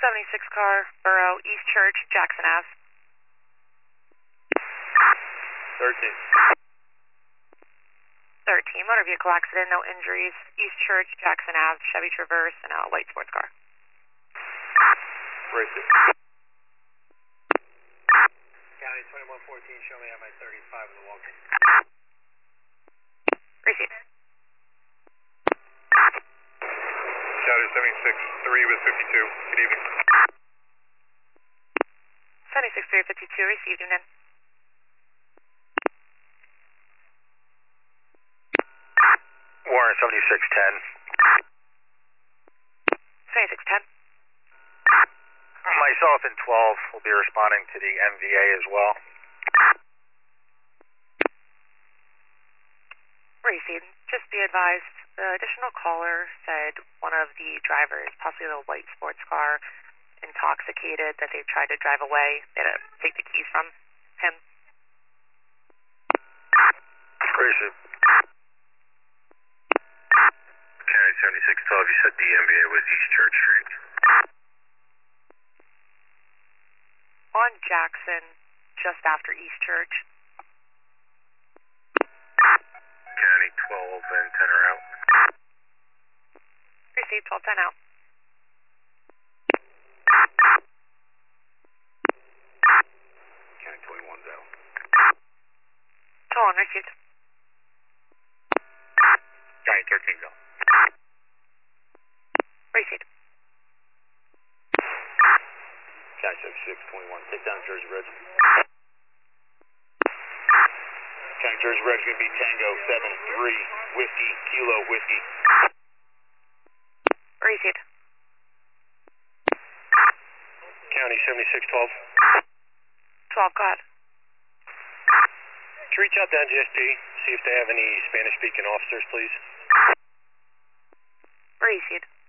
76 car, Borough, East Church, Jackson Ave. 13. 13, motor vehicle accident, no injuries, East Church, Jackson Ave, Chevy Traverse, and a white sports car. Race it. County 2114, show me on my 35 in the walk. Receive. County 76-3 with 52. Good evening. 76-352, received, evening. Warren 7610. 7610. Myself and 12 will be responding to the MVA as well. Received. Just be advised, the additional caller said one of the drivers, possibly the white sports car, intoxicated, that they tried to drive away. They had to take the keys from him. Received. County 7612, you said the MVA was East Church Street. On Jackson, just after East Church. County 12 and 10 are out. Received, 1210 out. County 21's out. 12 received. County 13's out. Received. County 7621, take down Jersey Ridge. County Jersey Ridge going to be Tango 73 Whiskey Kilo Whiskey. Received. County 7612. 12, go ahead. To reach out to NGSD, see if they have any Spanish speaking officers, please. Received.